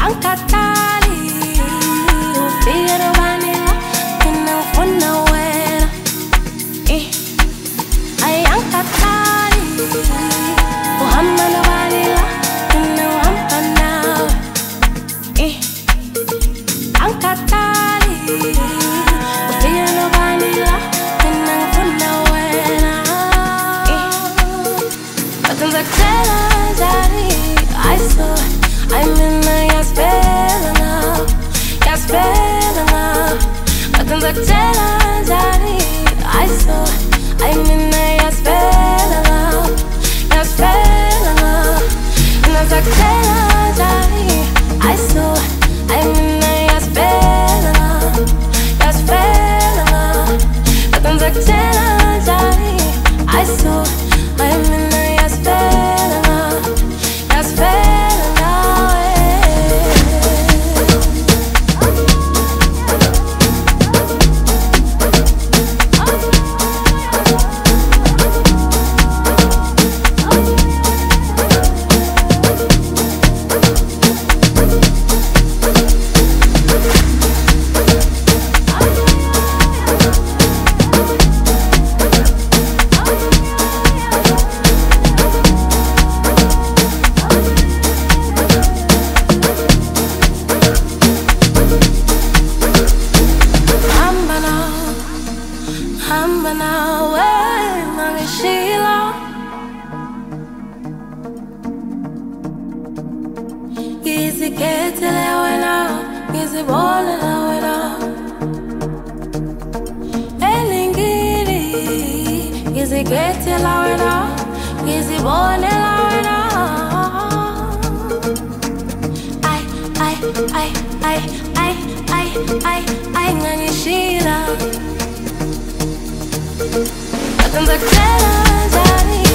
Ankatali, ufira vanilla, ninafuna wena. Ay ankatali, uhamana vanilla, ninawampa nawe. Ankatali, ufira vanilla, ninafuna wena. Nothing's like Zari, I saw. I'm in the gas filling up, gas filling up. Nothing's like Zari, I saw. I'm in the gas filling up, gas filling up. And that's like Zari, I saw. I'm in the gas filling up, gas filling up. Nothing's like Zari, I saw. I'm in the gas filling up, gas filling up. Easy get till I went out, easy ballin' I went out. Elingiri, easy get till I went out, easy ballin' I went out. I, ngani shira. Nothing's like Zari.